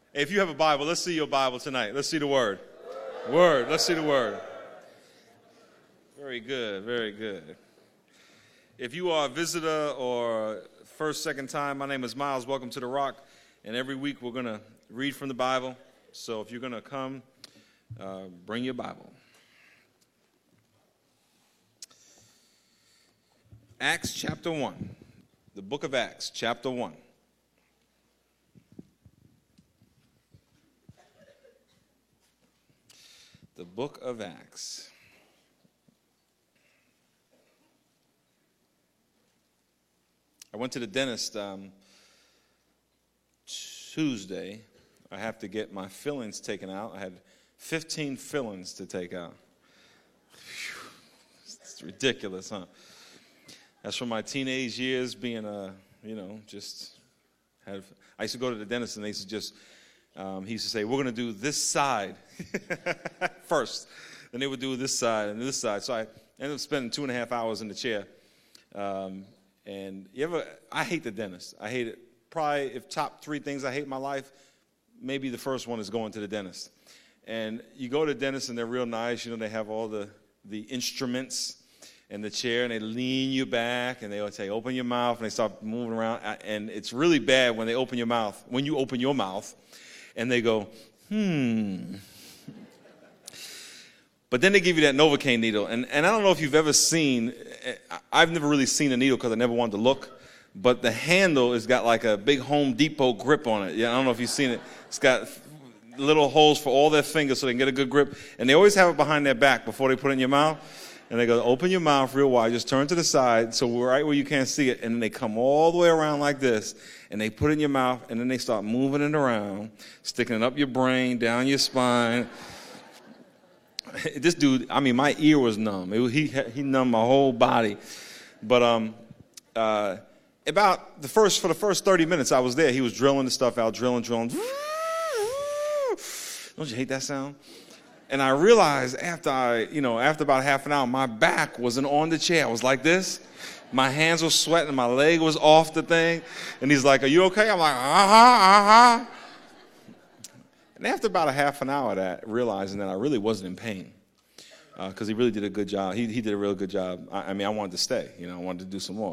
If you have a Bible, let's see your Bible tonight. Let's see the word. Word. Let's see the word. Very good. Very good. If you are a visitor or first, second time, my name is Miles. Welcome to The Rock. And every week we're going to read from the Bible. So if you're going to come, bring your Bible. Acts chapter 1. The book of Acts, chapter 1. The book of Acts. I went to the dentist Tuesday. I have to get my fillings taken out. I had 15 fillings to take out. It's ridiculous, huh? That's from my teenage years being I used to go to the dentist and they used to just, he used to say, we're going to do this side first. Then they would do this side and this side. So I ended up spending 2.5 hours in the chair. And I hate the dentist. I hate it. Probably if top 3 things I hate in my life, maybe the first one is going to the dentist. And you go to the dentist and they're real nice. They have all the instruments in the chair and they lean you back and they would say, open your mouth, and they start moving around. And it's really bad when you open your mouth, and they go, But then they give you that Novocaine needle. And I don't know if you've ever seen, I've never really seen a needle because I never wanted to look, but the handle has got like a big Home Depot grip on it. Yeah, I don't know if you've seen it. It's got little holes for all their fingers so they can get a good grip. And they always have it behind their back before they put it in your mouth. And they go, open your mouth real wide, just turn to the side, so right where you can't see it. And then they come all the way around like this, and they put it in your mouth, and then they start moving it around, sticking it up your brain, down your spine. This dude, my ear was numb. He numbed my whole body. But for the first 30 minutes I was there, he was drilling the stuff out, drilling. Don't you hate that sound? And I realized after about half an hour, my back wasn't on the chair. I was like this. My hands were sweating. My leg was off the thing. And he's like, are you okay? I'm like, uh-huh. And after about a half an hour of that, realizing that I really wasn't in pain, because he really did a good job. He did a real good job. I wanted to stay. I wanted to do some more.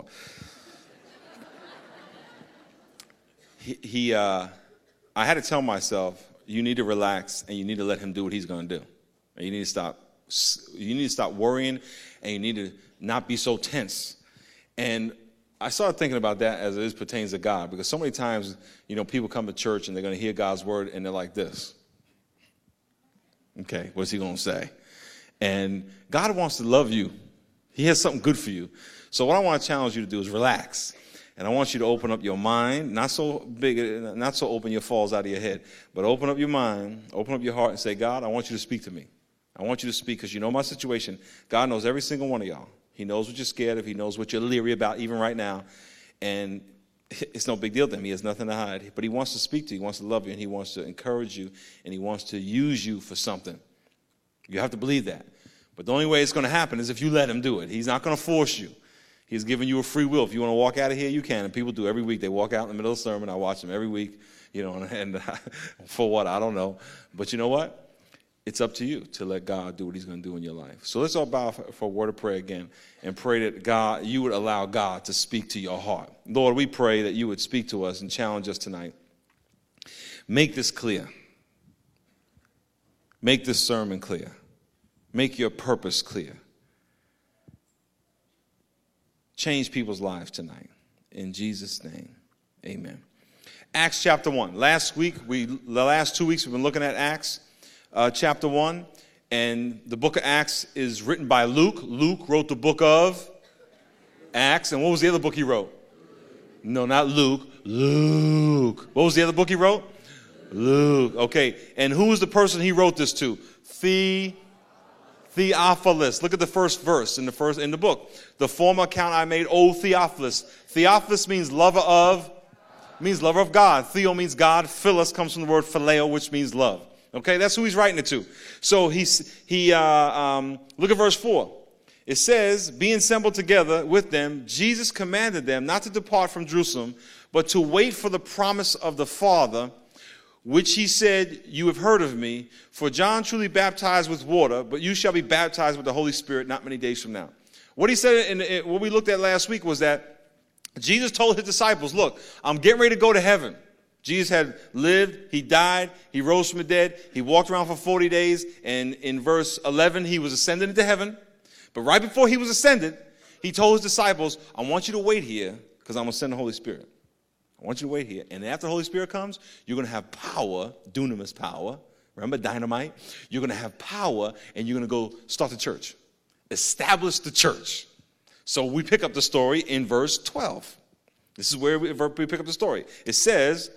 I had to tell myself, you need to relax and you need to let him do what he's going to do. And you need to stop worrying, and you need to not be so tense. And I started thinking about that as it pertains to God, because so many times, people come to church and they're going to hear God's word and they're like this. Okay, what's he going to say? And God wants to love you. He has something good for you. So what I want to challenge you to do is relax. And I want you to open up your mind, not so big, not so open your falls out of your head, but open up your mind, open up your heart and say, God, I want you to speak to me. I want you to speak because you know my situation. God knows every single one of y'all. He knows what you're scared of. He knows what you're leery about even right now. And it's no big deal to him. He has nothing to hide. But he wants to speak to you. He wants to love you, and he wants to encourage you, and he wants to use you for something. You have to believe that. But the only way it's going to happen is if you let him do it. He's not going to force you. He's giving you a free will. If you want to walk out of here, you can. And people do every week. They walk out in the middle of the sermon. I watch them every week, and for what? I don't know. But you know what? It's up to you to let God do what he's going to do in your life. So let's all bow for a word of prayer again and pray that God, you would allow God to speak to your heart. Lord, we pray that you would speak to us and challenge us tonight. Make this clear. Make this sermon clear. Make your purpose clear. Change people's lives tonight. In Jesus' name, amen. Acts chapter 1. The last 2 weeks we've been looking at Acts chapter 1. And the book of Acts is written by Luke. Luke wrote the book of Acts. And what was the other book he wrote? No, not Luke. Luke. What was the other book he wrote? Luke. Okay. And who was the person he wrote this to? Theophilus. Look at the first verse in the book. The former account I made, O Theophilus. Theophilus means lover of God. Theo means God. Philos comes from the word phileo, which means love. Okay, that's who he's writing it to. So look at verse 4. It says, being assembled together with them, Jesus commanded them not to depart from Jerusalem, but to wait for the promise of the Father, which he said, you have heard of me. For John truly baptized with water, but you shall be baptized with the Holy Spirit not many days from now. What he said in what we looked at last week was that Jesus told his disciples, look, I'm getting ready to go to heaven. Jesus had lived, he died, he rose from the dead, he walked around for 40 days, and in verse 11, he was ascended into heaven. But right before he was ascended, he told his disciples, I want you to wait here because I'm going to send the Holy Spirit. I want you to wait here. And after the Holy Spirit comes, you're going to have power, dunamis power. Remember dynamite? You're going to have power, and you're going to go start the church. Establish the church. So we pick up the story in verse 12. This is where we pick up the story. It says,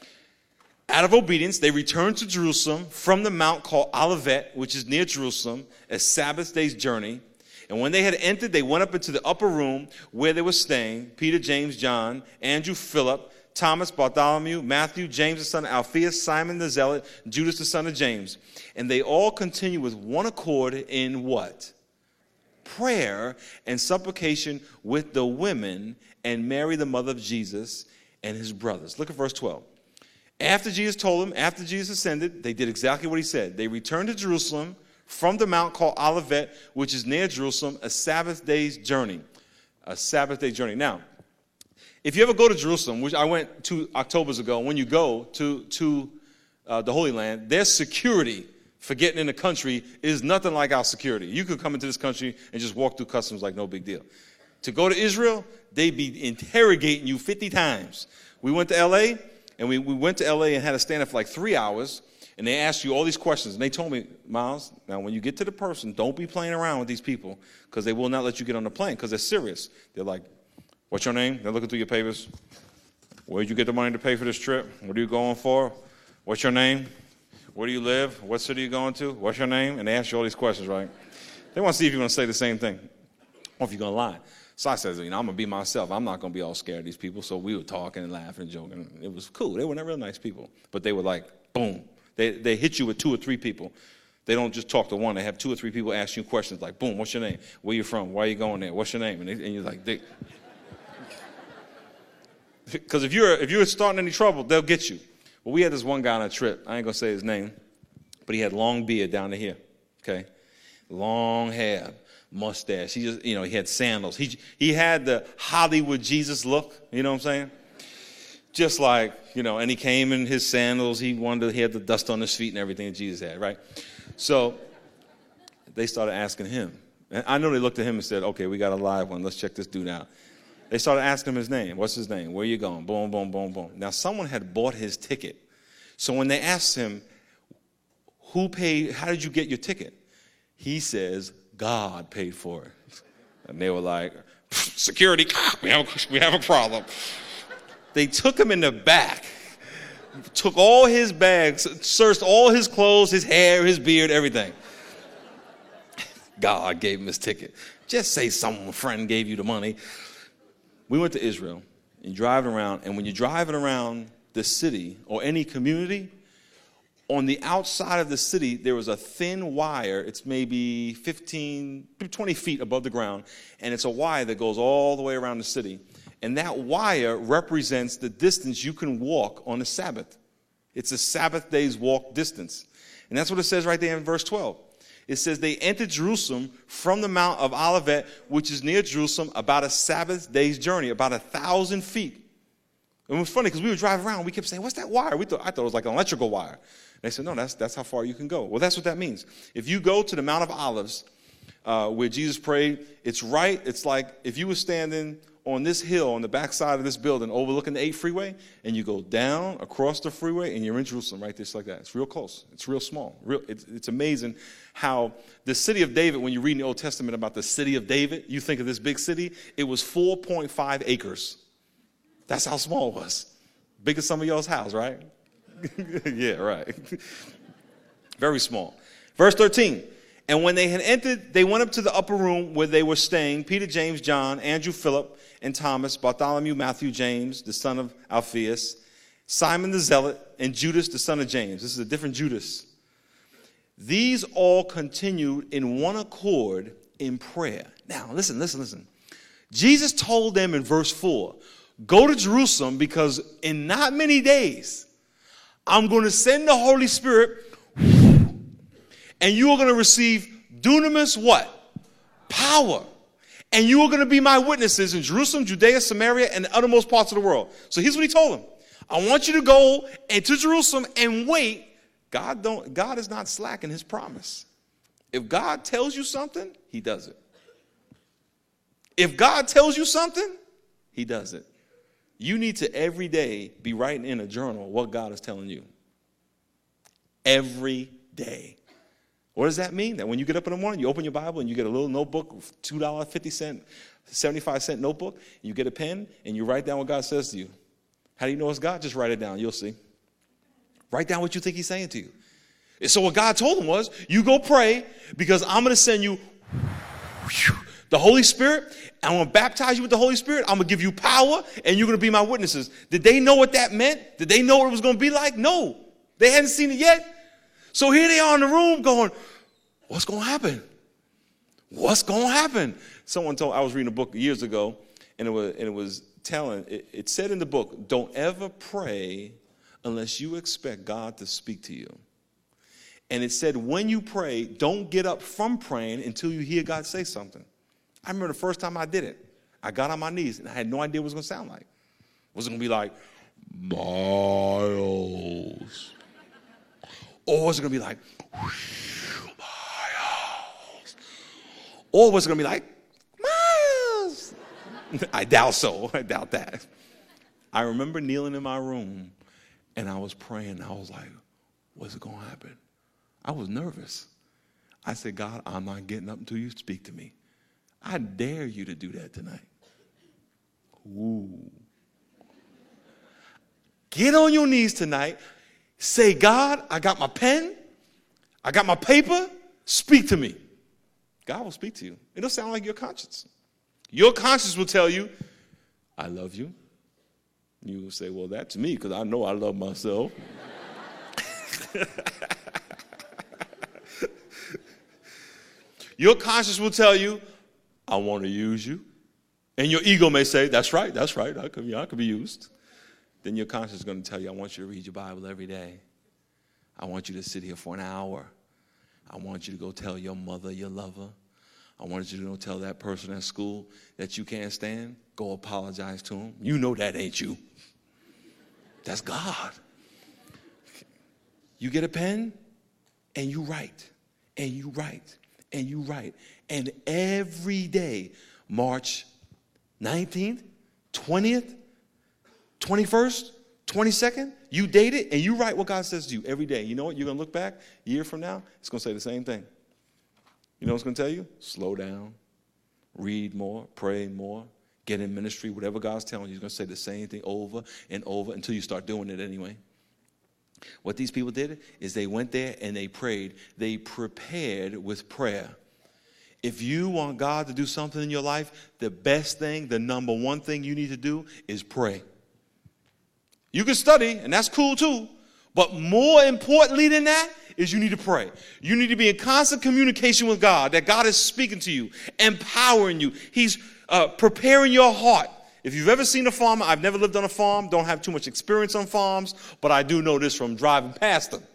out of obedience, they returned to Jerusalem from the mount called Olivet, which is near Jerusalem, a Sabbath day's journey. And when they had entered, they went up into the upper room where they were staying, Peter, James, John, Andrew, Philip, Thomas, Bartholomew, Matthew, James the son of Alphaeus, Simon the Zealot, Judas the son of James. And they all continued with one accord in what? Prayer and supplication with the women and Mary the mother of Jesus and his brothers. Look at verse 12. After Jesus told them, after Jesus ascended, they did exactly what he said. They returned to Jerusalem from the mount called Olivet, which is near Jerusalem, a Sabbath day's journey. A Sabbath day journey. Now, if you ever go to Jerusalem, which I went 2 Octobers ago, when you go to the Holy Land, their security for getting in the country is nothing like our security. You could come into this country and just walk through customs like no big deal. To go to Israel, they'd be interrogating you 50 times. We went to L.A., and we went to L.A. and had to stand there for like 3 hours, and they asked you all these questions. And they told me, Miles, now when you get to the person, don't be playing around with these people because they will not let you get on the plane because they're serious. They're like, what's your name? They're looking through your papers. Where'd you get the money to pay for this trip? What are you going for? What's your name? Where do you live? What city are you going to? What's your name? And they ask you all these questions, right? They want to see if you're going to say the same thing or if you're going to lie. So I said, I'm going to be myself. I'm not going to be all scared of these people. So we were talking and laughing and joking. It was cool. They were not real nice people. But they were like, boom. They hit you with 2 or 3 people. They don't just talk to one. They have 2 or 3 people ask you questions like, boom, what's your name? Where you from? Why are you going there? What's your name? And you're like, because if you're starting any trouble, they'll get you. Well, we had this one guy on a trip. I ain't going to say his name. But he had long beard down to here. Okay? Long hair. Mustache. He just, he had sandals. He had the Hollywood Jesus look. You know what I'm saying? Just like, and he came in his sandals. He had the dust on his feet and everything that Jesus had, right? So they started asking him. And I know they looked at him and said, okay, we got a live one. Let's check this dude out. They started asking him his name. What's his name? Where you going? Boom, boom, boom, boom. Now, someone had bought his ticket. So when they asked him, who paid, how did you get your ticket? He says, God paid for it. And they were like, security, we have a problem. They took him in the back, took all his bags, searched all his clothes, his hair, his beard, everything. God gave him his ticket. Just say some friend gave you the money. We went to Israel and driving around, and when you're driving around the city or any community, on the outside of the city, there was a thin wire. It's maybe 20 feet above the ground, and it's a wire that goes all the way around the city. And that wire represents the distance you can walk on the Sabbath. It's a Sabbath day's walk distance. And that's what it says right there in verse 12. It says they entered Jerusalem from the Mount of Olivet, which is near Jerusalem, about a Sabbath day's journey, about 1,000 feet. And it was funny because we would drive around. We kept saying, what's that wire? I thought it was like an electrical wire. They said, no, that's how far you can go. Well, that's what that means. If you go to the Mount of Olives, where Jesus prayed, it's like if you were standing on this hill on the backside of this building overlooking the 8 freeway, and you go down across the freeway, and you're in Jerusalem right there, just like that. It's real close. It's real small. It's amazing how the city of David, when you read in the Old Testament about the city of David, you think of this big city, it was 4.5 acres. That's how small it was. Big as some of y'all's house, right? Yeah, right. Very small. Verse 13. And when they had entered, they went up to the upper room where they were staying, Peter, James, John, Andrew, Philip, and Thomas, Bartholomew, Matthew, James, the son of Alphaeus, Simon the Zealot, and Judas, the son of James. This is a different Judas. These all continued in one accord in prayer. Now, listen. Jesus told them in verse 4, go to Jerusalem because in not many days, I'm going to send the Holy Spirit, and you are going to receive dunamis what? Power. And you are going to be my witnesses in Jerusalem, Judea, Samaria, and the uttermost parts of the world. So here's what he told them. I want you to go into Jerusalem and wait. God is not slack in his promise. If God tells you something, he does it. If God tells you something, he does it. You need to every day be writing in a journal what God is telling you. Every day. What does that mean? That when you get up in the morning, you open your Bible and you get a little notebook, $2.50, 75-cent notebook, and you get a pen and you write down what God says to you. How do you know it's God? Just write it down. You'll see. Write down what you think he's saying to you. And so what God told him was, you go pray because I'm going to send you the Holy Spirit. I'm going to baptize you with the Holy Spirit. I'm going to give you power, and you're going to be my witnesses. Did they know what that meant? Did they know what it was going to be like? No. They hadn't seen it yet. So here they are in the room going, what's going to happen? What's going to happen? Someone told, I was reading a book years ago, and it said in the book, don't ever pray unless you expect God to speak to you. And it said, when you pray, don't get up from praying until you hear God say something. I remember the first time I did it. I got on my knees, and I had no idea what it was going to sound like. Was it going to be like, Miles? Or was it going to be like, Miles? Or was it going to be like, Miles? I doubt so. I doubt that. I remember kneeling in my room, and I was praying. I was like, what's it going to happen? I was nervous. I said, God, I'm not getting up until you speak to me. I dare you to do that tonight. Ooh. Get on your knees tonight. Say, God, I got my pen. I got my paper. Speak to me. God will speak to you. It'll sound like your conscience. Your conscience will tell you, I love you. You will say, well, that's me because I know I love myself. Your conscience will tell you, I want to use you. And your ego may say, that's right. I could be used. Then your conscience is going to tell you, I want you to read your Bible every day. I want you to sit here for an hour. I want you to go tell your mother you love her. I want you to go tell that person at school that you can't stand. Go apologize to him. You know that ain't you. That's God. You get a pen and you write and you write and you write. And every day, March 19th, 20th, 21st, 22nd, you date it and you write what God says to you every day. You know what? You're going to look back a year from now, it's going to say the same thing. You know what it's going to tell you? Slow down, read more, pray more, get in ministry, whatever God's telling you. He's going to say the same thing over and over until you start doing it anyway. What these people did is they went there and they prayed. They prepared with prayer. If you want God to do something in your life, the best thing, the number one thing you need to do is pray. You can study, and that's cool too, but more importantly than that is you need to pray. You need to be in constant communication with God, that God is speaking to you, empowering you. He's preparing your heart. If you've ever seen a farmer, I've never lived on a farm, don't have too much experience on farms, but I do know this from driving past them.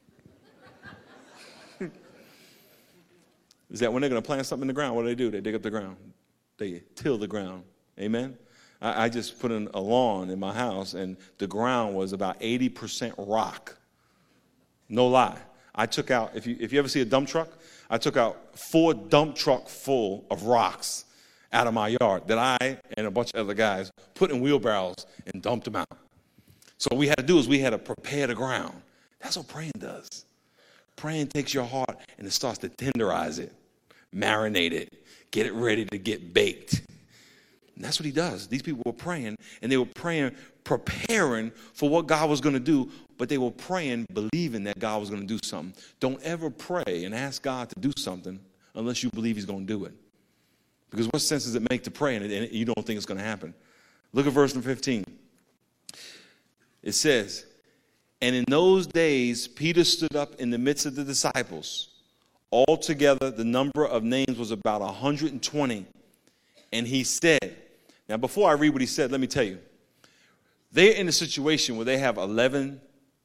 Is that when they're going to plant something in the ground, what do? They dig up the ground. They till the ground. Amen? I just put in a lawn in my house, and the ground was about 80% rock. No lie. I took out, if you ever see a dump truck, I took out 4 dump truck full of rocks out of my yard that I and a bunch of other guys put in wheelbarrows and dumped them out. So what we had to do is we had to prepare the ground. That's what praying does. Praying takes your heart and it starts to tenderize it, marinate it, get it ready to get baked. And that's what he does. These people were praying, and they were praying, preparing for what God was going to do, but they were praying, believing that God was going to do something. Don't ever pray and ask God to do something unless you believe he's going to do it. Because what sense does it make to pray and you don't think it's going to happen? Look at verse 15. It says, and in those days, Peter stood up in the midst of the disciples. Altogether, the number of names was about 120. And he said, now before I read what he said, let me tell you. They're in a situation where they have 11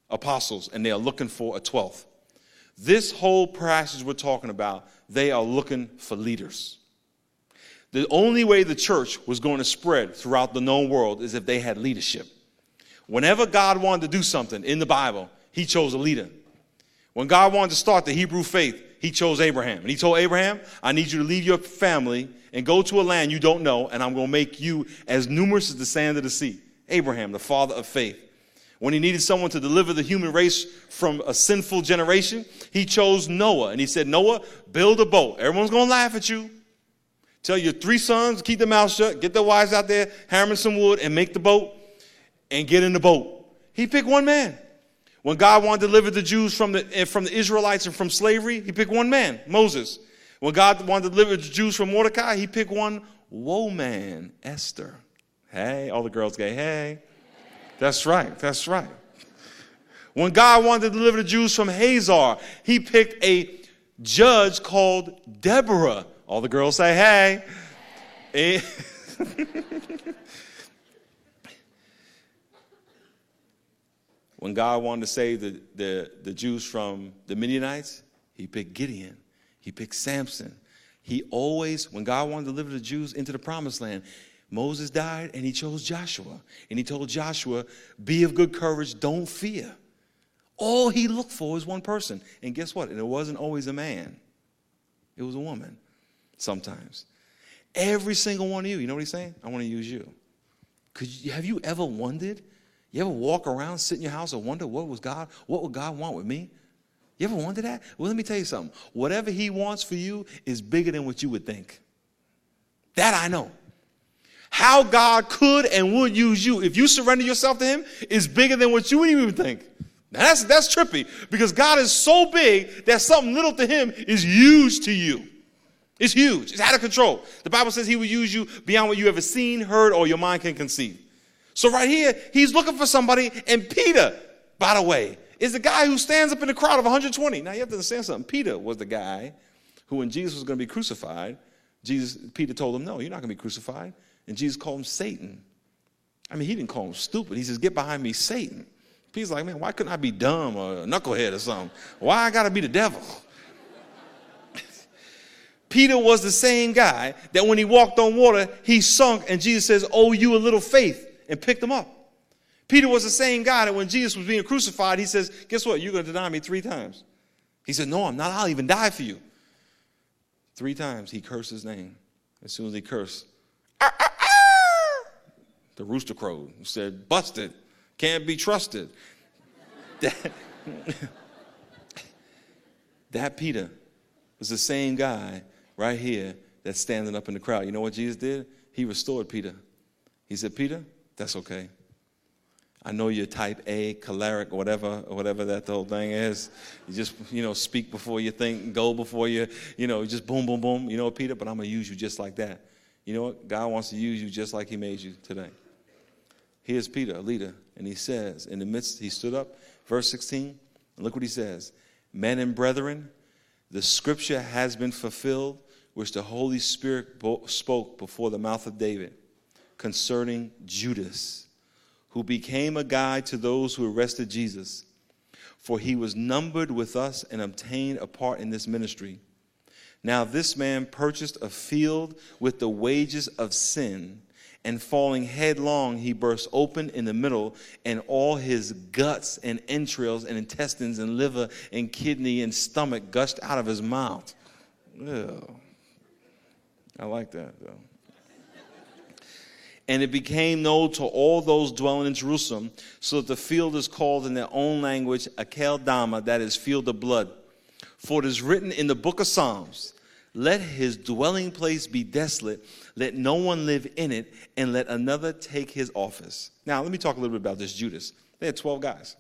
apostles, and they are looking for a 12th. This whole passage we're talking about, they are looking for leaders. The only way the church was going to spread throughout the known world is if they had leadership. Whenever God wanted to do something in the Bible, he chose a leader. When God wanted to start the Hebrew faith, he chose Abraham. And he told Abraham, I need you to leave your family and go to a land you don't know, and I'm going to make you as numerous as the sand of the sea. Abraham, the father of faith. When he needed someone to deliver the human race from a sinful generation, he chose Noah. And he said, Noah, build a boat. Everyone's going to laugh at you. Tell your 3 sons, keep their mouths shut, get their wives out there, hammer some wood, and make the boat, and get in the boat. He picked one man. When God wanted to deliver the Jews from the Israelites and from slavery, he picked one man, Moses. When God wanted to deliver the Jews from Mordecai, he picked one woe man, Esther. Hey, all the girls go, hey. That's right, that's right. When God wanted to deliver the Jews from Hazor, he picked a judge called Deborah. All the girls say, hey. When God wanted to save the Jews from the Midianites, he picked Gideon. He picked Samson. He always, when God wanted to deliver the Jews into the promised land, Moses died and he chose Joshua. And he told Joshua, be of good courage, don't fear. All he looked for is one person. And guess what? And it wasn't always a man. It was a woman sometimes. Every single one of you know what he's saying? I want to use you. Have you ever wondered? You ever walk around, sit in your house and wonder what would God want with me? You ever wonder that? Well, let me tell you something. Whatever he wants for you is bigger than what you would think. That I know. How God could and would use you if you surrender yourself to him is bigger than what you would even think. Now that's trippy, because God is so big that something little to him is huge to you. It's huge. It's out of control. The Bible says he will use you beyond what you ever seen, heard, or your mind can conceive. So right here, he's looking for somebody, and Peter, by the way, is the guy who stands up in the crowd of 120. Now you have to understand something. Peter was the guy who, when Jesus was going to be crucified, Peter told him, no, you're not going to be crucified. And Jesus called him Satan. I mean, he didn't call him stupid. He says, get behind me, Satan. Peter's like, man, why couldn't I be dumb or a knucklehead or something? Why I got to be the devil? Peter was the same guy that when he walked on water, he sunk, and Jesus says, oh, you a little faith, and picked him up. Peter was the same guy that when Jesus was being crucified, he says, guess what? You're going to deny me 3 times. He said, no, I'm not. I'll even die for you. 3 times he cursed his name. As soon as he cursed, the rooster crowed and said, busted, can't be trusted. That Peter was the same guy right here that's standing up in the crowd. You know what Jesus did? He restored Peter. He said, Peter, that's okay. I know you're type A, choleric, whatever that the whole thing is. You just, speak before you think, go before you, just boom, boom, boom. You know what, Peter? But I'm going to use you just like that. You know what? God wants to use you just like he made you today. Here's Peter, a leader, and he says, in the midst, he stood up, verse 16, and look what he says. Men and brethren, the scripture has been fulfilled, which the Holy Spirit spoke before the mouth of David concerning Judas, who became a guide to those who arrested Jesus. For he was numbered with us and obtained a part in this ministry. Now this man purchased a field with the wages of sin, and falling headlong, he burst open in the middle, and all his guts and entrails and intestines and liver and kidney and stomach gushed out of his mouth. Ew. I like that, though. And it became known to all those dwelling in Jerusalem, so that the field is called in their own language Akeldama, that is, field of blood. For it is written in the book of Psalms, let his dwelling place be desolate, let no one live in it, and let another take his office. Now, let me talk a little bit about this Judas. They had 12 guys.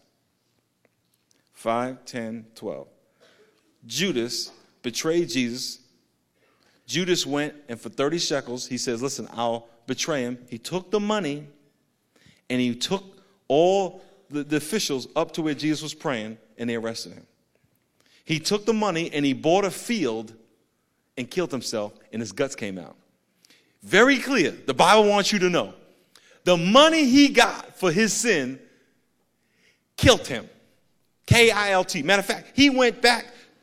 5, 10, 12. Judas betrayed Jesus. Judas went, and for 30 shekels, he says, listen, I'll betray him. He took the money, and he took all the officials up to where Jesus was praying, and they arrested him. He took the money, and he bought a field and killed himself, and his guts came out. Very clear. The Bible wants you to know. The money he got for his sin killed him. Kilt. Matter of fact, he went back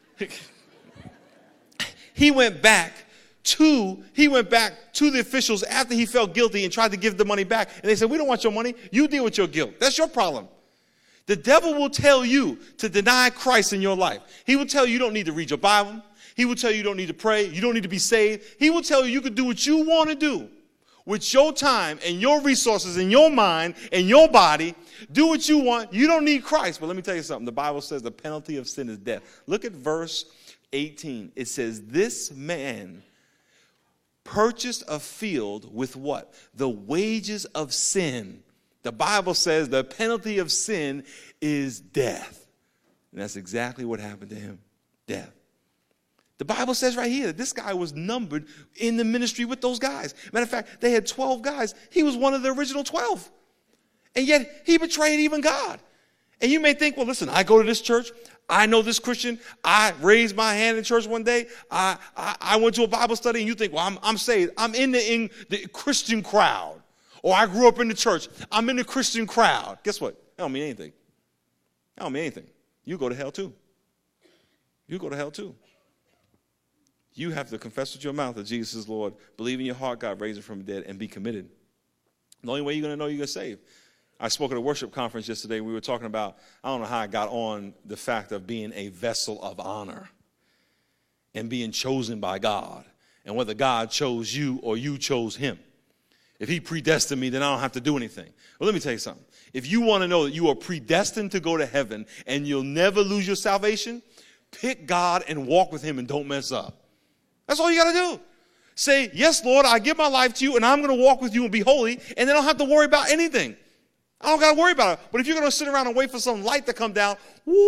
to the officials after he felt guilty and tried to give the money back. And they said, we don't want your money. You deal with your guilt. That's your problem. The devil will tell you to deny Christ in your life. He will tell you you don't need to read your Bible. He will tell you you don't need to pray. You don't need to be saved. He will tell you you can do what you want to do with your time and your resources and your mind and your body. Do what you want. You don't need Christ. But let me tell you something. The Bible says the penalty of sin is death. Look at verse 18. It says, this man purchased a field with what? The wages of sin. The Bible says the penalty of sin is death. And that's exactly what happened to him. Death. The Bible says right here that this guy was numbered in the ministry with those guys. Matter of fact, they had 12 guys. He was one of the original 12. And yet he betrayed even God. And you may think, well, listen, I go to this church. I know this Christian. I raised my hand in church one day. I went to a Bible study. And you think, well, I'm saved. I'm in the Christian crowd. Or I grew up in the church. I'm in the Christian crowd. Guess what? That don't mean anything. That don't mean anything. You go to hell too. You go to hell too. You have to confess with your mouth that Jesus is Lord, believe in your heart God raised him from the dead, and be committed. The only way you're going to know you're saved. I spoke at a worship conference yesterday. We were talking about, I don't know how I got on the fact of being a vessel of honor and being chosen by God, and whether God chose you or you chose him. If he predestined me, then I don't have to do anything. Well, let me tell you something. If you want to know that you are predestined to go to heaven and you'll never lose your salvation, pick God and walk with him and don't mess up. That's all you got to do. Say, yes, Lord, I give my life to you and I'm going to walk with you and be holy, and then I don't have to worry about anything. I don't got to worry about it. But if you're going to sit around and wait for some light to come down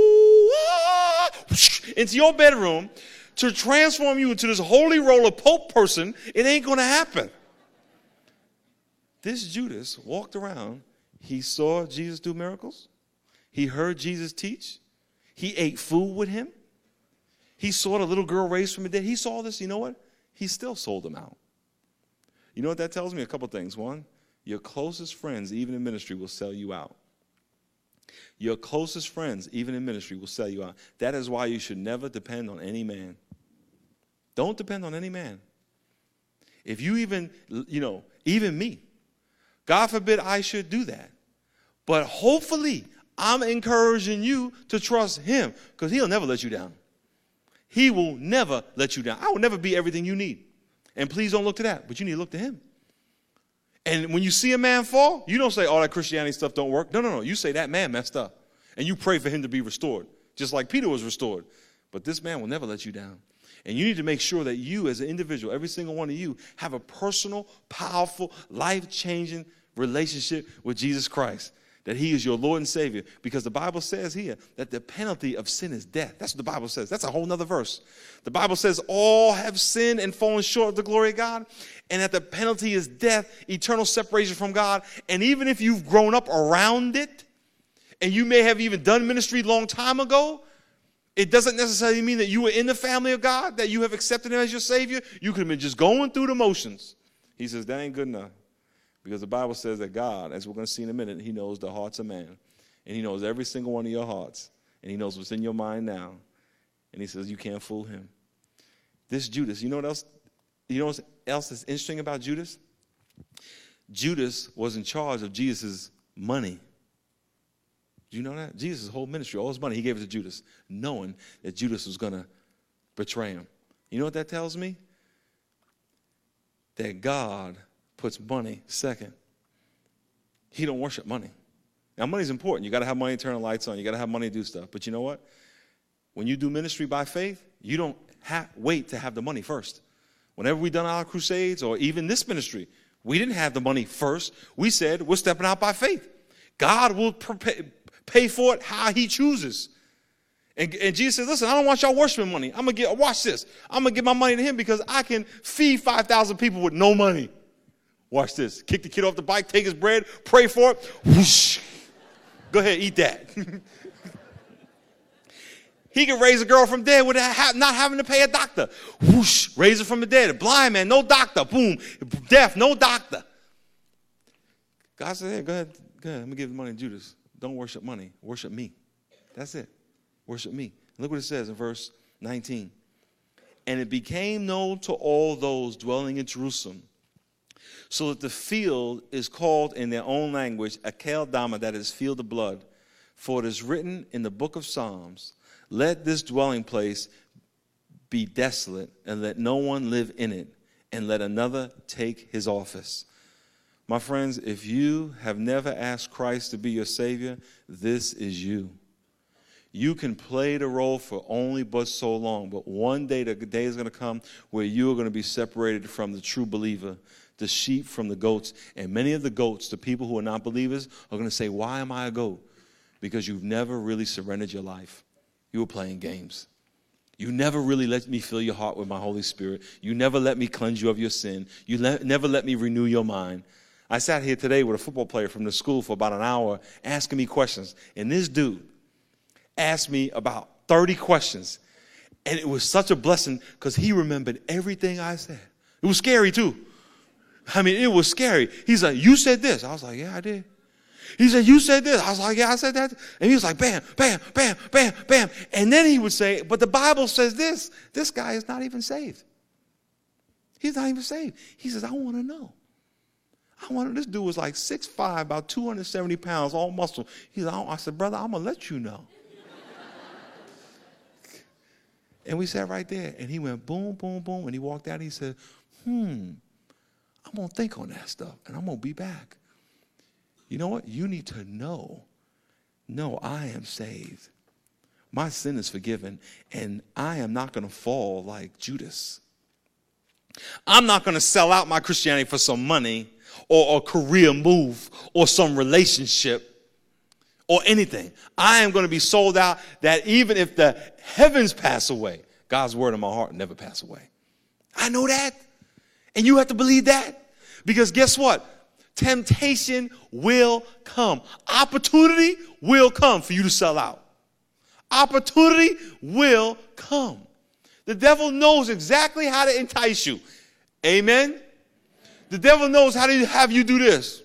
into your bedroom to transform you into this holy roller pope person, it ain't going to happen. This Judas walked around. He saw Jesus do miracles. He heard Jesus teach. He ate food with him. He saw the little girl raised from the dead. He saw this. You know what? He still sold them out. You know what that tells me? A couple things. One, your closest friends, even in ministry, will sell you out. Your closest friends, even in ministry, will sell you out. That is why you should never depend on any man. Don't depend on any man. If you even me, God forbid I should do that. But hopefully, I'm encouraging you to trust him, because he'll never let you down. He will never let you down. I will never be everything you need. And please don't look to that, but you need to look to him. And when you see a man fall, you don't say, oh, that Christianity stuff don't work. No. You say that man messed up. And you pray for him to be restored, just like Peter was restored. But this man will never let you down. And you need to make sure that you as an individual, every single one of you, have a personal, powerful, life-changing relationship with Jesus Christ. That he is your Lord and Savior. Because the Bible says here that the penalty of sin is death. That's what the Bible says. That's a whole nother verse. The Bible says all have sinned and fallen short of the glory of God. And that the penalty is death, eternal separation from God. And even if you've grown up around it, and you may have even done ministry a long time ago, it doesn't necessarily mean that you were in the family of God, that you have accepted him as your Savior. You could have been just going through the motions. He says that ain't good enough. Because the Bible says that God, as we're going to see in a minute, he knows the hearts of man. And he knows every single one of your hearts. And he knows what's in your mind now. And he says you can't fool him. This Judas, you know what else? You know what else is interesting about Judas? Judas was in charge of Jesus' money. Do you know that? Jesus' whole ministry, all his money, he gave it to Judas, knowing that Judas was going to betray him. You know what that tells me? That God puts money second. He don't worship money. Now, money's important. You got to have money to turn the lights on. You got to have money to do stuff. But you know what? When you do ministry by faith, you don't wait to have the money first. Whenever we done our crusades or even this ministry, we didn't have the money first. We said we're stepping out by faith. God will pay for it how he chooses. And Jesus says, listen, I don't want y'all worshiping money. Watch this. I'm going to give my money to him because I can feed 5,000 people with no money. Watch this. Kick the kid off the bike, take his bread, pray for it. Whoosh. Go ahead, eat that. He can raise a girl from dead without not having to pay a doctor. Whoosh, raise her from the dead. A blind man, no doctor. Boom. Deaf, no doctor. God said, hey, go ahead. I'm going to give the money to Judas. Don't worship money. Worship me. That's it. Worship me. Look what it says in verse 19. And it became known to all those dwelling in Jerusalem, so that the field is called in their own language Akeldama, that is, field of blood. For it is written in the book of Psalms, let this dwelling place be desolate, and let no one live in it, and let another take his office. My friends, if you have never asked Christ to be your Savior, this is you. You can play the role for only but so long, but one day the day is going to come where you are going to be separated from the true believer, the sheep from the goats. And many of the goats, the people who are not believers, are going to say, why am I a goat? Because you've never really surrendered your life. You were playing games. You never really let me fill your heart with my Holy Spirit. You never let me cleanse you of your sin. You never let me renew your mind. I sat here today with a football player from the school for about an hour asking me questions. And this dude asked me about 30 questions. And it was such a blessing because he remembered everything I said. It was scary too. I mean, it was scary. He's like, you said this. I was like, yeah, I did. He said, you said this. I was like, yeah, I said that. And he was like, bam, bam, bam, bam, bam. And then he would say, but the Bible says this. This guy is not even saved. He's not even saved. He says, I want to know. This dude was like 6'5", about 270 pounds, all muscle. I said, brother, I'm going to let you know. And we sat right there, and he went boom, boom, boom, and he walked out, and he said, I'm going to think on that stuff, and I'm going to be back. You know what? You need to know. No, I am saved. My sin is forgiven, and I am not going to fall like Judas. I'm not going to sell out my Christianity for some money or a career move or some relationship or anything. I am going to be sold out that even if the heavens pass away, God's word in my heart will never pass away. I know that. And you have to believe that. Because guess what? Temptation will come. Opportunity will come for you to sell out. Opportunity will come. The devil knows exactly how to entice you. Amen? The devil knows how to have you do this.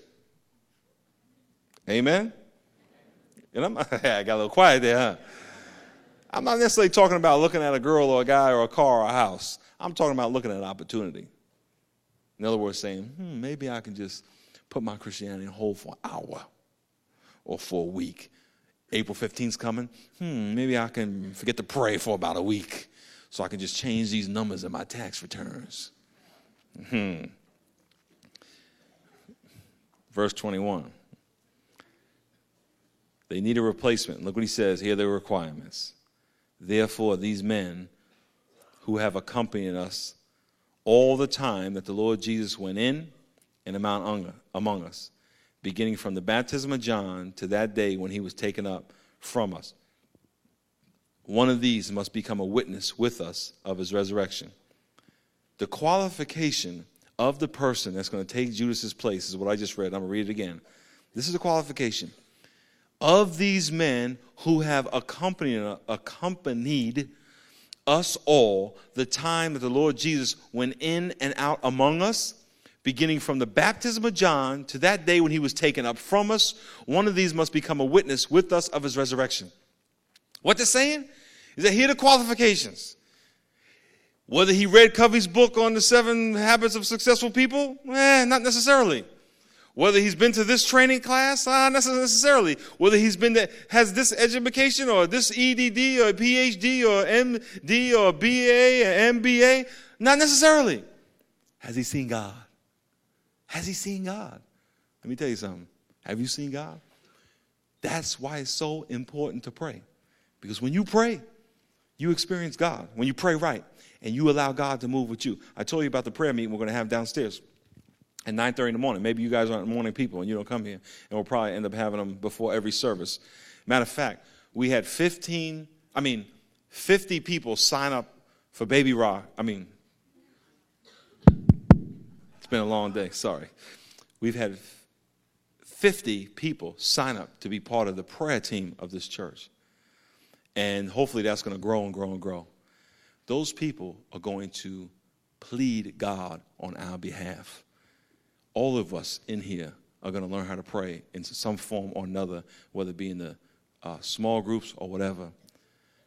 Amen? And I got a little quiet there, huh? I'm not necessarily talking about looking at a girl or a guy or a car or a house. I'm talking about looking at an opportunity. In other words, saying, maybe I can just put my Christianity on hold for an hour or for a week. April 15th's coming. Maybe I can forget to pray for about a week so I can just change these numbers in my tax returns. Verse 21. They need a replacement. Look what he says. Here are the requirements. Therefore, these men who have accompanied us all the time that the Lord Jesus went in and among us, beginning from the baptism of John to that day when he was taken up from us. One of these must become a witness with us of his resurrection. The qualification of the person that's going to take Judas's place is what I just read. I'm going to read it again. This is the qualification. Of these men who have accompanied us all the time that the Lord Jesus went in and out among us, beginning from the baptism of John to that day when he was taken up from us, one of these must become a witness with us of his resurrection. What they're saying is that here are the qualifications. Whether he read Covey's book on the 7 habits of successful people, not necessarily. Whether he's been to this training class, not necessarily. Whether he's has this education or this EDD or PhD or MD or BA or MBA, not necessarily. Has he seen God? Has he seen God? Let me tell you something. Have you seen God? That's why it's so important to pray. Because when you pray, you experience God. When you pray right and you allow God to move with you. I told you about the prayer meeting we're going to have downstairs at 9:30 in the morning. Maybe you guys aren't morning people and you don't come here. And we'll probably end up having them before every service. Matter of fact, we had 50 people sign up for Baby Rock. It's been a long day, sorry. We've had 50 people sign up to be part of the prayer team of this church. And hopefully that's going to grow and grow and grow. Those people are going to plead God on our behalf. All of us in here are going to learn how to pray in some form or another, whether it be in the small groups or whatever.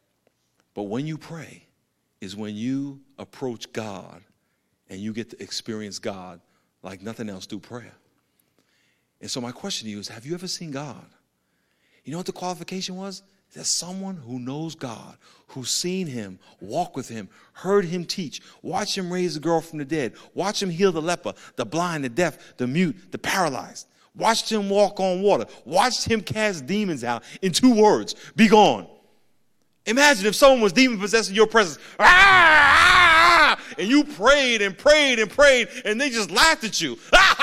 But when you pray is when you approach God and you get to experience God like nothing else through prayer. And so my question to you is, have you ever seen God? You know what the qualification was? That someone who knows God, who's seen him, walked with him, heard him teach, watched him raise a girl from the dead, watched him heal the leper, the blind, the deaf, the mute, the paralyzed, watched him walk on water, watched him cast demons out in 2 words, be gone. Imagine if someone was demon-possessed in your presence, and you prayed and prayed and prayed, and they just laughed at you.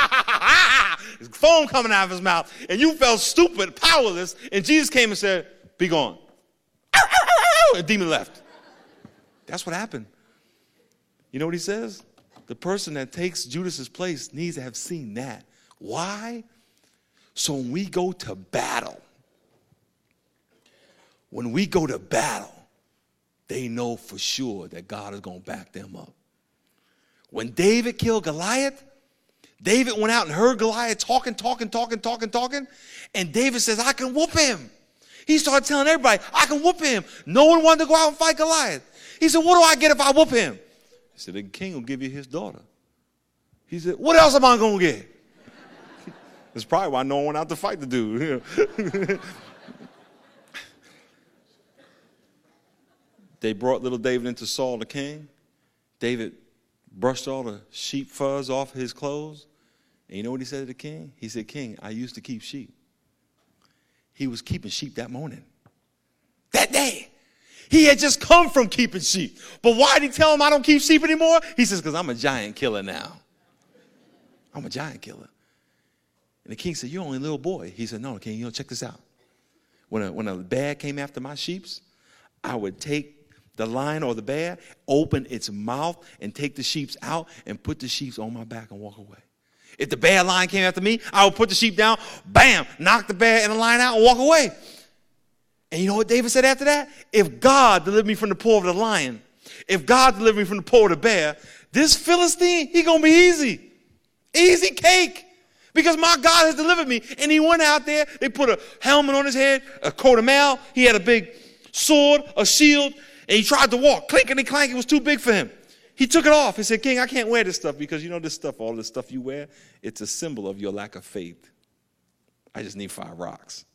Foam coming out of his mouth, and you felt stupid, powerless, and Jesus came and said, be gone. And the demon left. That's what happened. You know what he says? The person that takes Judas's place needs to have seen that. Why? So when we go to battle, they know for sure that God is going to back them up. When David killed Goliath, David went out and heard Goliath talking, and David says, I can whoop him. He started telling everybody, I can whoop him. No one wanted to go out and fight Goliath. He said, what do I get if I whoop him? He said, the king will give you his daughter. He said, what else am I going to get? That's probably why no one went out to fight the dude. They brought little David into Saul the king. David brushed all the sheep fuzz off his clothes. And you know what he said to the king? He said, King, I used to keep sheep. He was keeping sheep that morning. That day. He had just come from keeping sheep. But why did he tell him I don't keep sheep anymore? He says, because I'm a giant killer now. I'm a giant killer. And the king said, you're only a little boy. He said, no, king, check this out. When a bear came after my sheep, I would take the lion or the bear, open its mouth and take the sheep out and put the sheep on my back and walk away. If the bear lion came after me, I would put the sheep down, bam, knock the bear and the lion out and walk away. And you know what David said after that? If God delivered me from the paw of the lion, if God delivered me from the paw of the bear, this Philistine, he going to be easy. Easy cake. Because my God has delivered me. And he went out there, they put a helmet on his head, a coat of mail, he had a big sword, a shield, and he tried to walk. Clinkety clank, it was too big for him. He took it off. He said, King, I can't wear this stuff because you know this stuff, all this stuff you wear, it's a symbol of your lack of faith. I just need 5 rocks.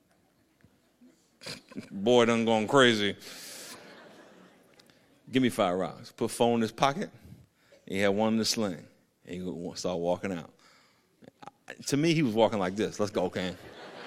Boy done gone crazy. Give me 5 rocks. Put phone in his pocket. And he had one in the sling. And he started walking out. To me, he was walking like this. Let's go, King.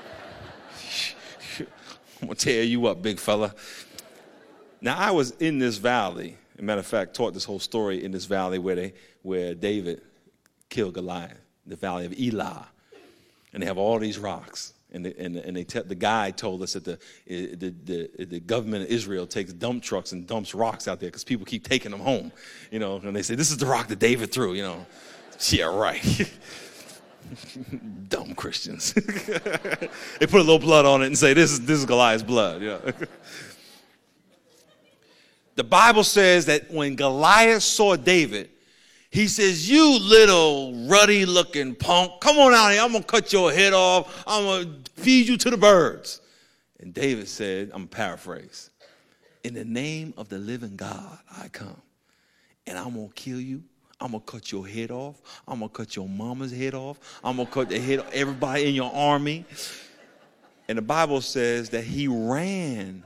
I'm going to tear you up, big fella. Now, I was in this valley. As a matter of fact, taught this whole story in this valley where David killed Goliath, the valley of Elah. And they have all these rocks. And the guy told us that the government of Israel takes dump trucks and dumps rocks out there because people keep taking them home. You know, and they say, this is the rock that David threw, you know. Yeah, right. Dumb Christians. They put a little blood on it and say, this is Goliath's blood. Yeah. The Bible says that when Goliath saw David, he says, you little ruddy-looking punk, come on out here. I'm going to cut your head off. I'm going to feed you to the birds. And David said, I'm paraphrase, in the name of the living God, I come. And I'm going to kill you. I'm going to cut your head off. I'm going to cut your mama's head off. I'm going to cut the head of everybody in your army. And the Bible says that he ran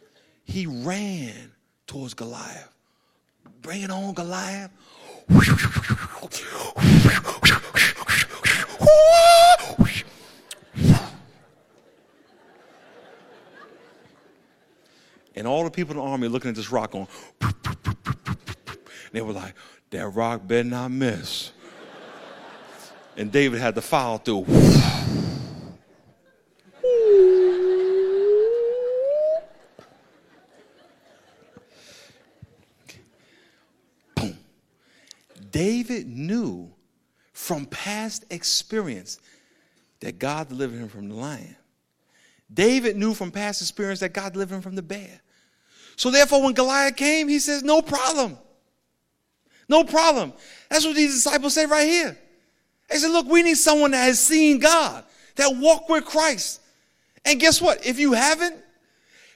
towards Goliath. Bring it on, Goliath. And all the people in the army looking at this rock going, they were like, that rock better not miss. And David had to follow through. Boom. David knew from past experience that God delivered him from the lion. David knew from past experience that God delivered him from the bear. So therefore, when Goliath came, he says, no problem. No problem. That's what these disciples say right here. They said, look, we need someone that has seen God, that walked with Christ. And guess what? If you haven't,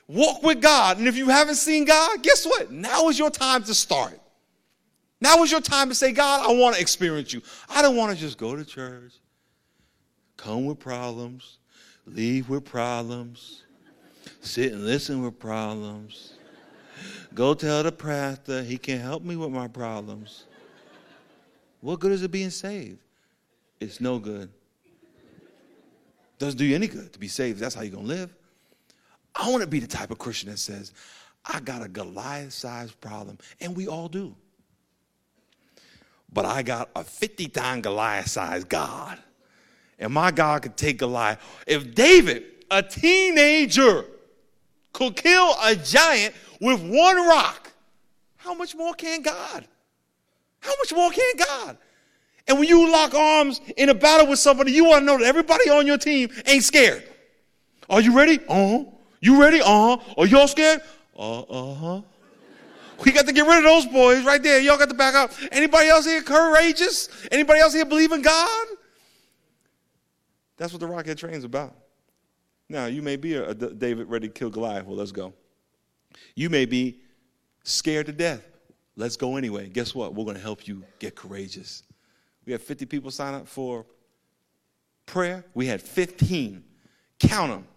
Walk with God. And if you haven't seen God, guess what? Now is your time to start. Now is your time to say, God, I want to experience you. I don't want to just go to church, come with problems, leave with problems, sit and listen with problems, go tell the pastor he can't help me with my problems. What good is it being saved? It's no good. Doesn't do you any good to be saved. That's how you're going to live. I want to be the type of Christian that says, I got a Goliath-sized problem, and we all do. But I got a 50-time Goliath-sized God, and my God could take Goliath. If David, a teenager, could kill a giant with one rock, how much more can God? How much more can God? And when you lock arms in a battle with somebody, you want to know that everybody on your team ain't scared. Are you ready? Uh-huh. You ready? Uh-huh. Are y'all scared? Uh-huh. We got to get rid of those boys right there. Y'all got to back up. Anybody else here courageous? Anybody else here believe in God? That's what the Rockhead Train's about. Now, you may be a David ready to kill Goliath. Well, let's go. You may be scared to death. Let's go anyway. Guess what? We're going to help you get courageous. We had 50 people sign up for prayer. We had 15. Count them.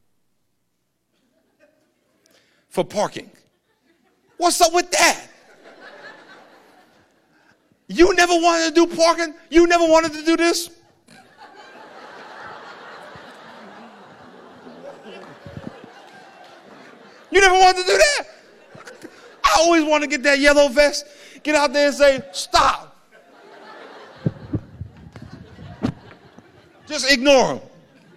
For parking. What's up with that? You never wanted to do parking? You never wanted to do this? You never wanted to do that? I always want to get that yellow vest, get out there and say, stop. Just ignore them.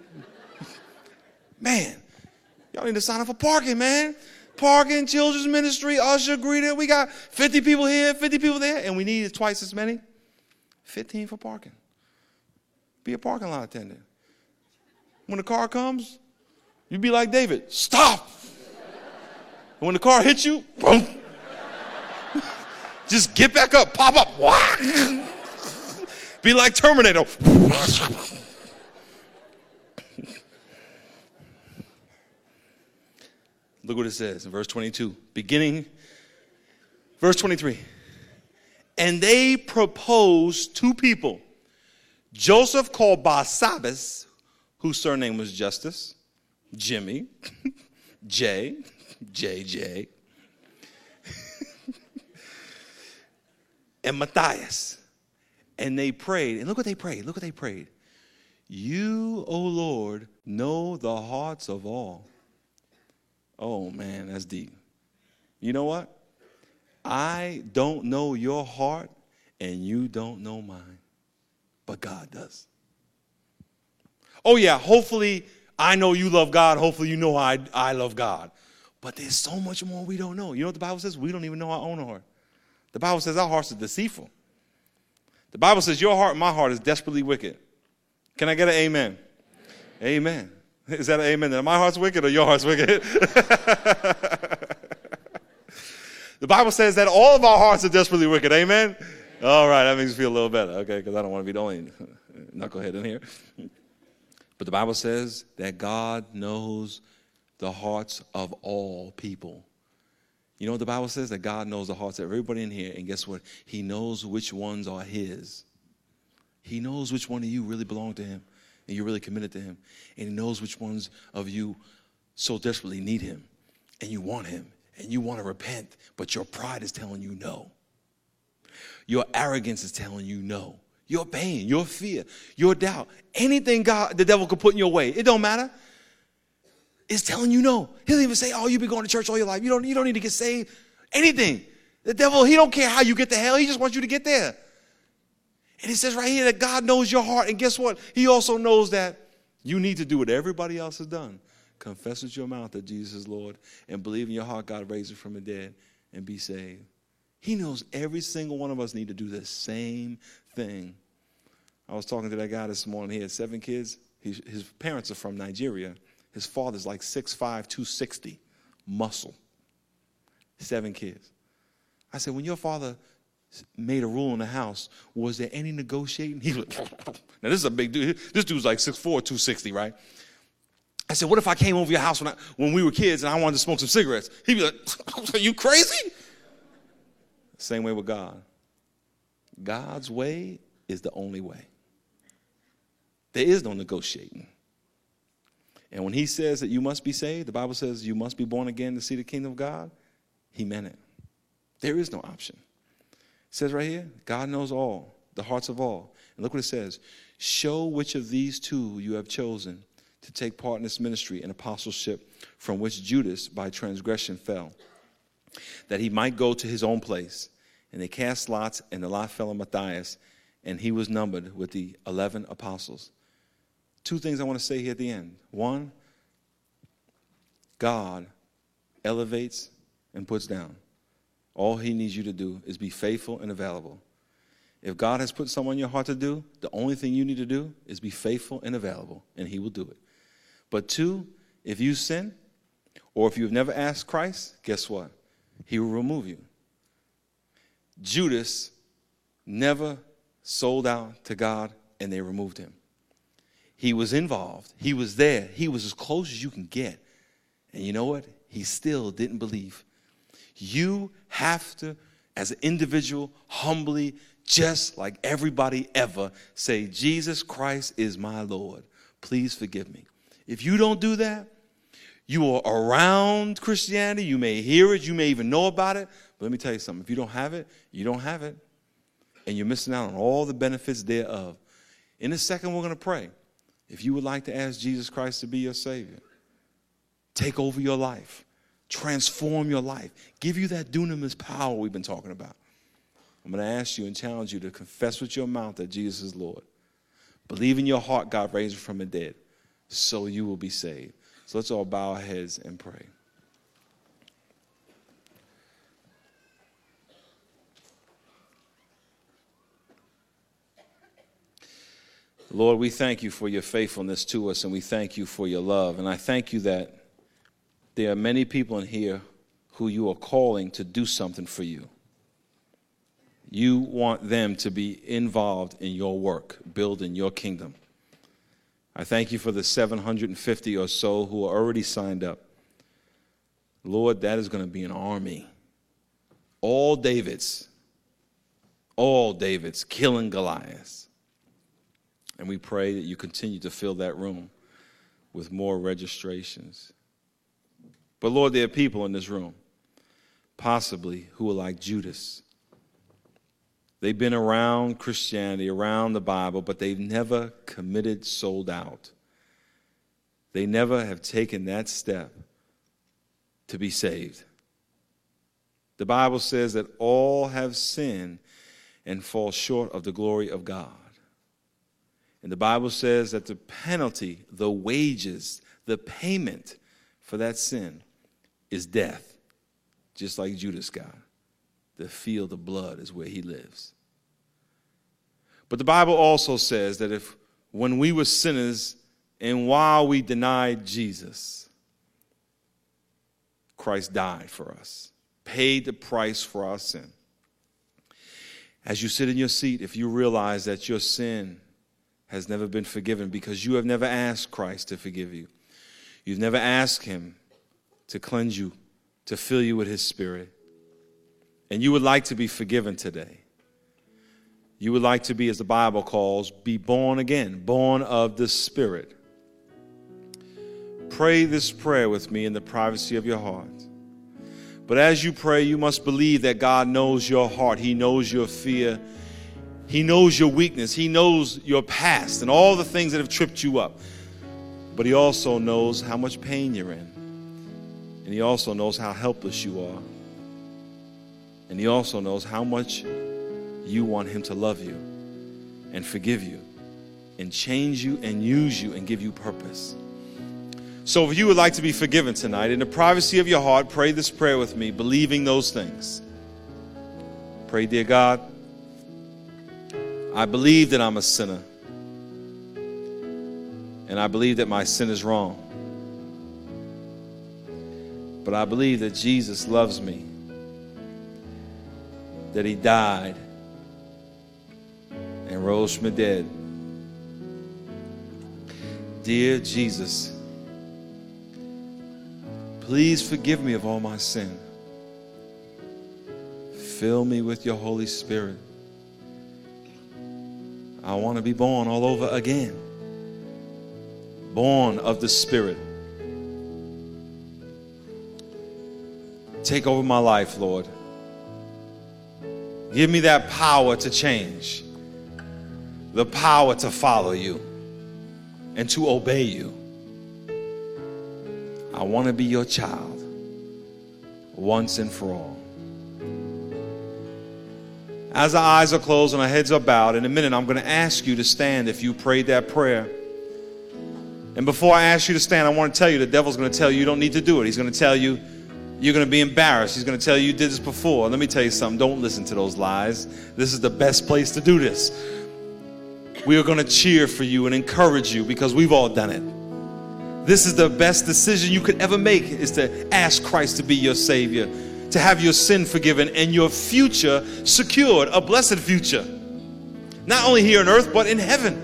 Man, y'all need to sign up for parking, man. Parking, children's ministry, usher, greeter. We got 50 people here, 50 people there, and we need twice as many. 15 for parking. Be a parking lot attendant. When the car comes, you be like David, stop. And when the car hits you, boom. Just get back up, pop up. Be like Terminator. Look what it says in verse 22, beginning, verse 23. And they proposed two people, Joseph called Barsabbas, whose surname was Justus, Jimmy, JJ, and Matthias. And they prayed, and look what they prayed. You, O Lord, know the hearts of all. Oh, man, that's deep. You know what? I don't know your heart, and you don't know mine. But God does. Oh, yeah, hopefully I know you love God. Hopefully you know I love God. But there's so much more we don't know. You know what the Bible says? We don't even know our own heart. The Bible says our hearts are deceitful. The Bible says your heart and my heart is desperately wicked. Can I get an amen? Amen. Is that an amen? That my heart's wicked or your heart's wicked? The Bible says that all of our hearts are desperately wicked. Amen? All right, that makes me feel a little better, okay, because I don't want to be the only knucklehead in here. But the Bible says that God knows the hearts of all people. You know what the Bible says? That God knows the hearts of everybody in here, and guess what? He knows which ones are his. He knows which one of you really belong to him. And you're really committed to him. And he knows which ones of you so desperately need him. And you want him. And you want to repent. But your pride is telling you no. Your arrogance is telling you no. Your pain, your fear, your doubt, anything the devil could put in your way, it don't matter. It's telling you no. He doesn't even say, oh, you've been going to church all your life. You don't need to get saved. Anything. The devil, he don't care how you get to hell. He just wants you to get there. And it says right here that God knows your heart. And guess what? He also knows that you need to do what everybody else has done. Confess with your mouth that Jesus is Lord and believe in your heart God raised him from the dead and be saved. He knows every single one of us need to do the same thing. I was talking to that guy this morning. He had 7 kids. His parents are from Nigeria. His father's like 6'5", 260, muscle. 7 kids. I said, when your father made a rule in the house, was there any negotiating? He was, now this is a big dude. This dude's like 6'4", 260, right? I said, what if I came over your house when we were kids and I wanted to smoke some cigarettes? He'd be like, are you crazy? Same way with God. God's way is the only way. There is no negotiating. And when he says that you must be saved, the Bible says you must be born again to see the kingdom of God, he meant it. There is no option. It says right here, God knows all, the hearts of all. And look what it says. Show which of these two you have chosen to take part in this ministry and apostleship from which Judas by transgression fell, that he might go to his own place. And they cast lots, and the lot fell on Matthias, and he was numbered with the 11 apostles. Two things I want to say here at the end. One, God elevates and puts down. All he needs you to do is be faithful and available. If God has put someone in your heart to do, the only thing you need to do is be faithful and available, and he will do it. But two, if you sin, or if you've never asked Christ, guess what? He will remove you. Judas never sold out to God, and they removed him. He was involved. He was there. He was as close as you can get. And you know what? He still didn't believe. You have to, as an individual, humbly, just like everybody ever, say, Jesus Christ is my Lord. Please forgive me. If you don't do that, you are around Christianity. You may hear it. You may even know about it. But let me tell you something. If you don't have it, you don't have it. And you're missing out on all the benefits thereof. In a second, we're going to pray. If you would like to ask Jesus Christ to be your Savior, take over your life, transform your life, give you that dunamis power we've been talking about. I'm going to ask you and challenge you to confess with your mouth that Jesus is Lord. Believe in your heart God raised him from the dead, so you will be saved. So let's all bow our heads and pray. Lord, we thank you for your faithfulness to us, and we thank you for your love. And I thank you that there are many people in here who you are calling to do something for you. You want them to be involved in your work, building your kingdom. I thank you for the 750 or so who are already signed up. Lord, that is going to be an army. All Davids killing Goliath. And we pray that you continue to fill that room with more registrations. But Lord, there are people in this room, possibly, who are like Judas. They've been around Christianity, around the Bible, but they've never committed, sold out. They never have taken that step to be saved. The Bible says that all have sinned and fall short of the glory of God. And the Bible says that the penalty, the wages, the payment for that sin is death, just like Judas got. The field of blood is where he lives. But the Bible also says that when we were sinners and while we denied Jesus, Christ died for us, paid the price for our sin. As you sit in your seat, if you realize that your sin has never been forgiven because you have never asked Christ to forgive you, you've never asked him to cleanse you, to fill you with his Spirit, and you would like to be forgiven today, you would like to be, as the Bible calls, be born again, born of the Spirit, pray this prayer with me in the privacy of your heart. But as you pray, you must believe that God knows your heart. He knows your fear. He knows your weakness. He knows your past and all the things that have tripped you up. But he also knows how much pain you're in. And he also knows how helpless you are. And he also knows how much you want him to love you and forgive you and change you and use you and give you purpose. So if you would like to be forgiven tonight, in the privacy of your heart, pray this prayer with me, believing those things. Pray, dear God, I believe that I'm a sinner, and I believe that my sin is wrong. But I believe that Jesus loves me, that he died and rose from the dead. Dear Jesus, Please forgive me of all my sin. Fill me with your Holy Spirit. I want to be born all over again. Born of the Spirit. Take over my life, Lord. Give me that power to change. The power to follow you and to obey you. I want to be your child once and for all. As our eyes are closed and our heads are bowed, in a minute I'm going to ask you to stand if you prayed that prayer. And before I ask you to stand, I want to tell you the devil's going to tell you don't need to do it. He's going to tell you you're going to be embarrassed. He's going to tell you did this before. Let me tell you something. Don't listen to those lies. This is the best place to do this. We are going to cheer for you and encourage you because we've all done it. This is the best decision you could ever make, is to ask Christ to be your Savior, to have your sin forgiven and your future secured, a blessed future. Not only here on earth, but in heaven.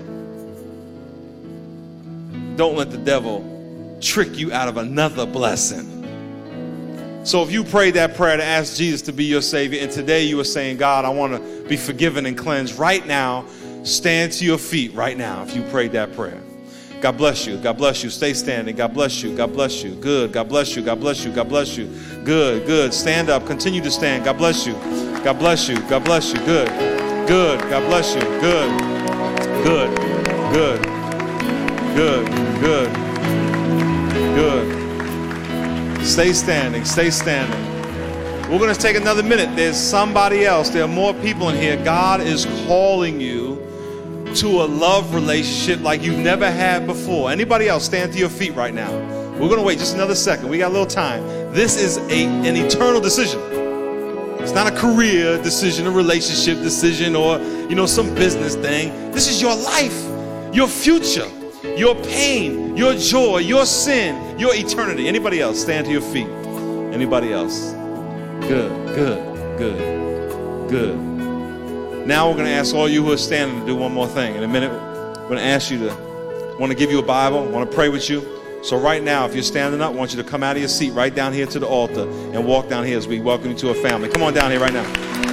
Don't let the devil trick you out of another blessing. So if you prayed that prayer to ask Jesus to be your Savior, and today you are saying, God, I want to be forgiven and cleansed right now, stand to your feet right now if you prayed that prayer. God bless you. God bless you. Stay standing. God bless you. God bless you. Good. God bless you. God bless you. God bless you. Good. Good. Stand up. Continue to stand. God bless you. God bless you. God bless you. Good. Good. God bless you. Good. Good. Good. Good. Good. Good. Stay standing. Stay standing. We're going to take another minute. There's somebody else. There are more people in here. God is calling you to a love relationship like you've never had before. Anybody else, stand to your feet right now. We're going to wait just another second. We got a little time. This is an eternal decision. It's not a career decision, a relationship decision, or some business thing. This is your life, your future, your pain, your joy, your sin, your eternity. Anybody else, stand to your feet. Anybody else? Good, good, good, good. Now we're going to ask all you who are standing to do one more thing. In a minute, we're going to ask you want to give you a Bible, want to pray with you. So right now, if you're standing up, I want you to come out of your seat right down here to the altar and walk down here as we welcome you to a family. Come on down here right now.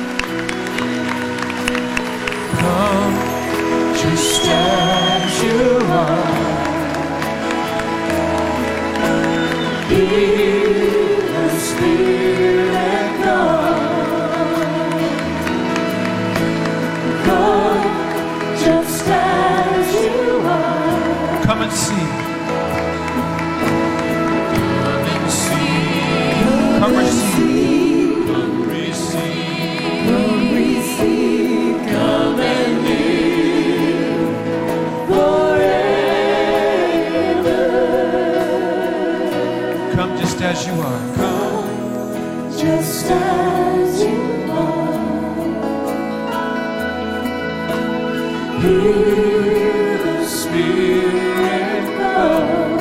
Come just as you are. Hear the Spirit come. Just as you are. Come and see. Come and see. Come receive. Come receive. Come receive. Come and live forever. Come just as you are. Come just as you are. Hear the Spirit come.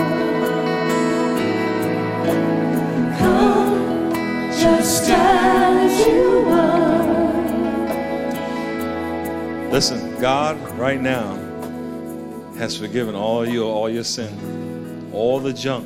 Come just as you are. Listen, God right now has forgiven all your sin. All the junk.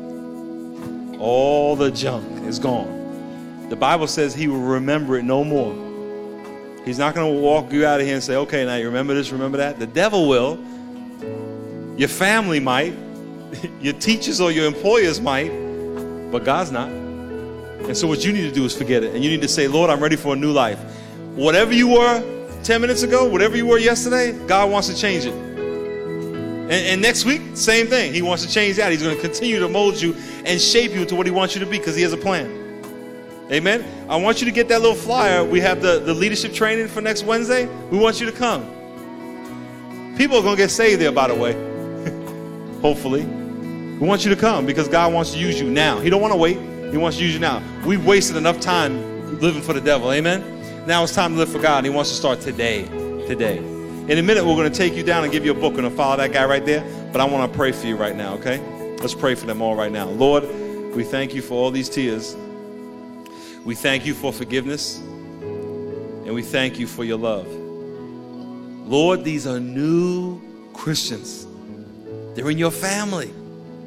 All the junk is gone. The Bible says he will remember it no more. He's not going to walk you out of here and say, okay, now you remember this, remember that. The devil will. Your family might. Your teachers or your employers might. But God's not. And so what you need to do is forget it. And you need to say, Lord, I'm ready for a new life. Whatever you were 10 minutes ago, whatever you were yesterday, God wants to change it. And next week, same thing. He wants to change that. He's going to continue to mold you and shape you into what he wants you to be because he has a plan. Amen. I want you to get that little flyer. We have the leadership training for next Wednesday. We want you to come. People are going to get saved there, by the way. Hopefully. We want you to come because God wants to use you now. He don't want to wait. He wants to use you now. We've wasted enough time living for the devil. Amen. Now it's time to live for God. And he wants to start today. Today. In a minute, we're going to take you down and give you a book. We're going to follow that guy right there. But I want to pray for you right now, okay? Let's pray for them all right now. Lord, we thank you for all these tears. We thank you for forgiveness, and we thank you for your love. Lord, these are new Christians. They're in your family.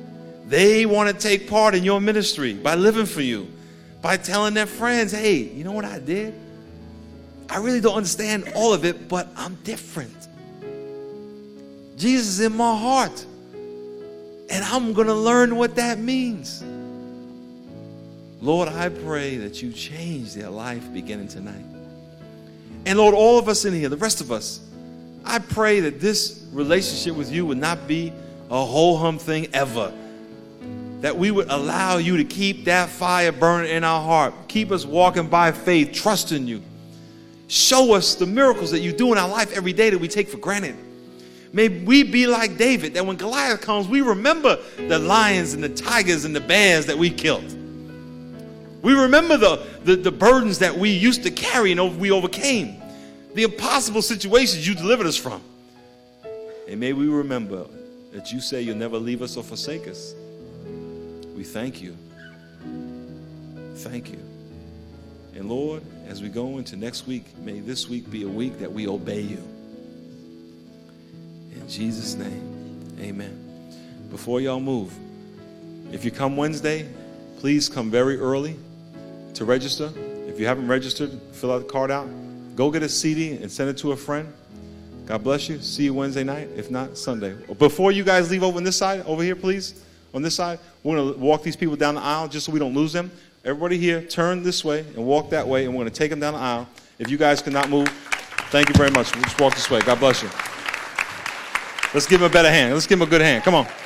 They want to take part in your ministry by living for you, by telling their friends, hey, you know what I did? I really don't understand all of it, but I'm different. Jesus is in my heart, and I'm going to learn what that means. Lord, I pray that you change their life beginning tonight. And Lord, all of us in here, the rest of us, I pray that this relationship with you would not be a ho-hum thing ever. That we would allow you to keep that fire burning in our heart. Keep us walking by faith, trusting you. Show us the miracles that you do in our life every day that we take for granted. May we be like David, that when Goliath comes, we remember the lions and the tigers and the bears that we killed. We remember the burdens that we used to carry and we overcame. The impossible situations you delivered us from. And may we remember that you say you'll never leave us or forsake us. We thank you. Thank you. And Lord, as we go into next week, may this week be a week that we obey you. In Jesus' name, amen. Before y'all move, if you come Wednesday, please come very early to register. If you haven't registered, fill out the card out. Go get a CD and send it to a friend. God bless you. See you Wednesday night. If not, Sunday. Before you guys leave over on this side, over here, please, on this side, we're going to walk these people down the aisle just so we don't lose them. Everybody here, turn this way and walk that way, and we're going to take them down the aisle. If you guys cannot move, thank you very much. We'll just walk this way. God bless you. Let's give him a better hand. Let's give him a good hand. Come on.